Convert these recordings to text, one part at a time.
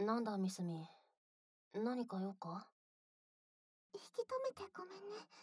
なんだミスミ、何か用か？ 引き止めてごめんね。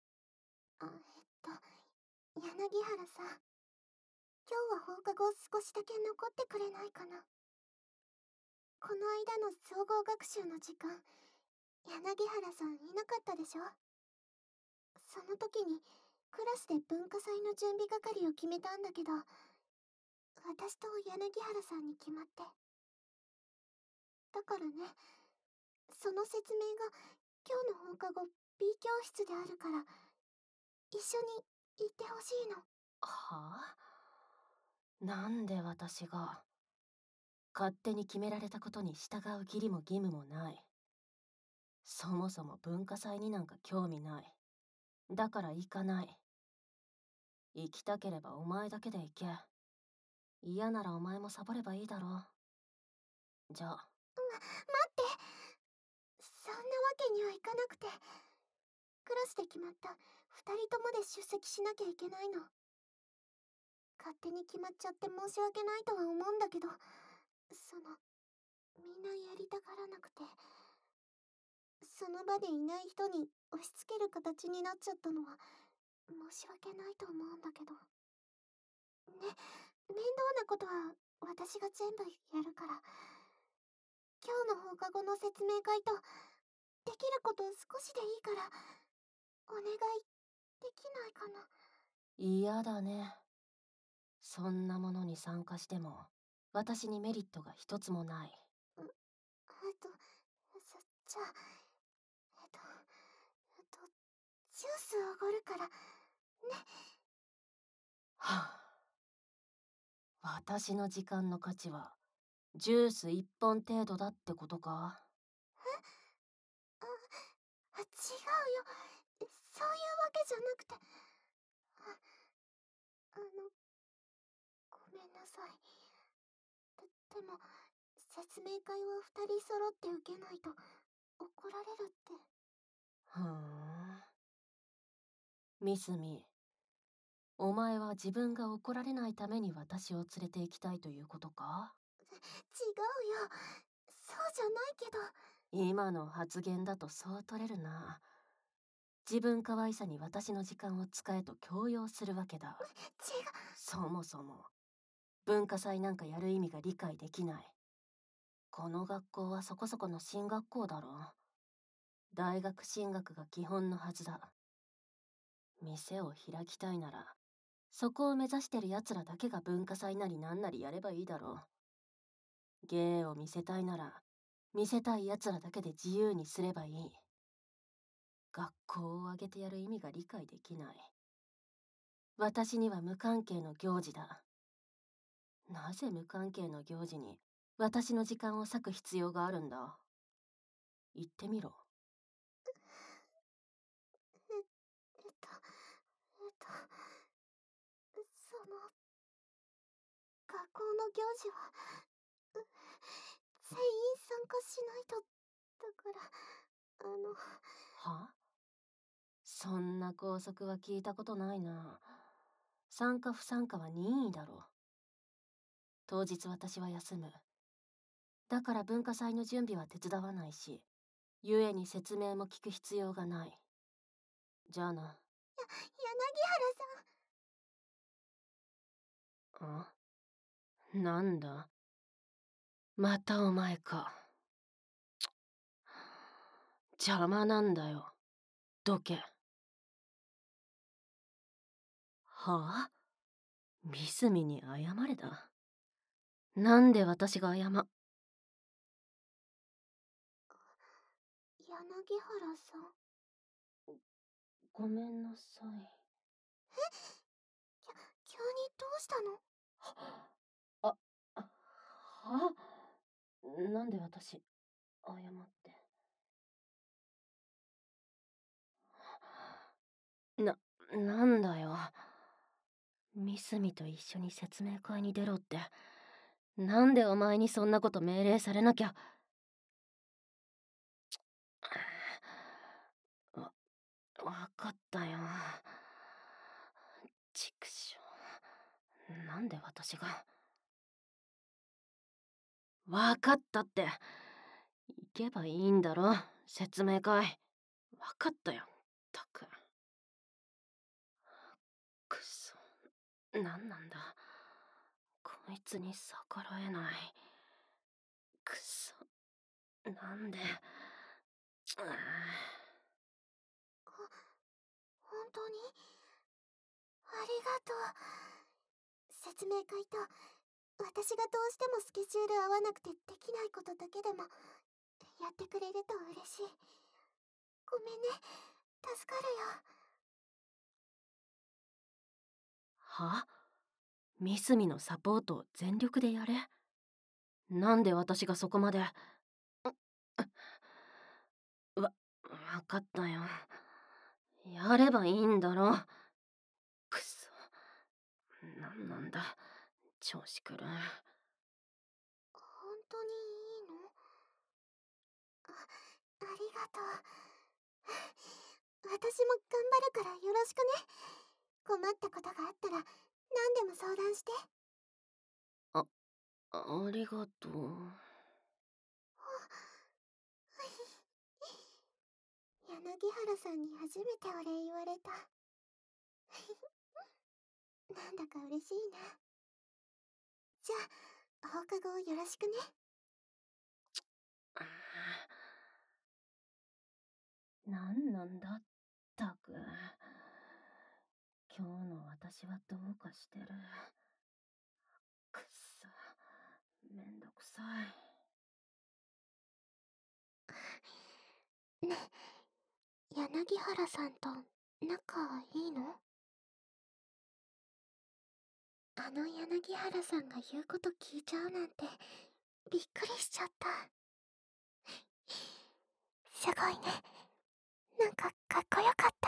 柳原さん、今日は放課後少しだけ残ってくれないかな。この間の総合学習の時間、柳原さんいなかったでしょ。その時にクラスで文化祭の準備係を決めたんだけど、私と柳原さんに決まって。だからね、その説明が今日の放課後 B 教室であるから、一緒に行ってほしいの。 はあ、なんで私が勝手に決められたことに従う義理も義務もない。そもそも文化祭になんか興味ない。だから行かない。行きたければお前だけで行け。嫌ならお前もサボればいいだろう。じゃあ。 待って、そんなわけにはいかなくて。クラスで決まった2人ともで出席しなきゃいけないの。勝手に決まっちゃって申し訳ないとは思うんだけど、みんなやりたがらなくて、その場でいない人に押し付ける形になっちゃったのは申し訳ないと思うんだけど。ね、面倒なことは私が全部やるから、今日の放課後の説明会とできること少しでいいからお願いできないかな。 嫌だね。そんなものに参加しても私にメリットが一つもない。 えっと、じゃあ、えっと、ジュースおごるから、ね。 はあ、私の時間の価値はジュース1本程度だってことか？ 違うよ。そういうわけじゃなくて。あの、ごめんなさい。でも、説明会は2人揃って受けないと怒られるって。 ふーん。ミスミ、お前は自分が怒られないために私を連れて行きたいということか？ 違うよ。そうじゃないけど。 今の発言だとそう取れるな。自分可愛さに私の時間を使えと強要するわけだ。 違う。 そもそも文化祭なんかやる意味が理解できない。この学校はそこそこの進学校だろう。大学進学が基本のはずだ。店を開きたいならそこを目指してる奴らだけが文化祭なりなんなりやればいいだろう。芸を見せたいなら見せたい奴らだけで自由にすればいい。学校を挙げてやる意味が理解できない。私には無関係の行事だ。なぜ無関係の行事に私の時間を割く必要があるんだ？言ってみろ。 えっと、その、学校の行事は、全員参加しないと、だから、 は？そんな校則は聞いたことないな。参加不参加は任意だろう。当日私は休む。だから文化祭の準備は手伝わないし、故に説明も聞く必要がない。じゃあな。 柳原なんだ、またお前か。邪魔なんだよ。どけ。はあ？ミスミに謝れだ。なんで私がさん。柳原さん。 ごめんなさい。 急にどうしたの？ あ、は？なんで私、謝って。な、なんだよ。ミスミと一緒に説明会に出ろって。なんでお前にそんなこと命令されなきゃ。わ、わかったよ。畜生。なんで私が。わかったって。 けばいいんだろ、説明会。わかったよ、ったく。くそ、なんなんだ。こいつに逆らえない。くそ、なんで。 本当にありがとう。説明会と私がどうしてもスケジュール合わなくてできないことだけでもやってくれると嬉しい。ごめんね、助かるよ。 は？ミスミのサポートを全力でやれ？なんで私がそこまで。わかったよ。やればいいんだろ。くそ、なんなんだ、調子くる。 本当にいいの？ありがとう。私も頑張るからよろしくね。困ったことがあったら何でも相談して。 あ、ありがとう。 柳原さんに初めてお礼言われた。なんだか嬉しいな。じゃあ放課後よろしくね。 なんなんだったく。今日の私はどうかしてる。くっそ、めんどくさねえ、柳原さんと仲いいの？あの柳原さんが言うこと聞いちゃうなんてびっくりしちゃった。すごいね。なんかかっこよかった。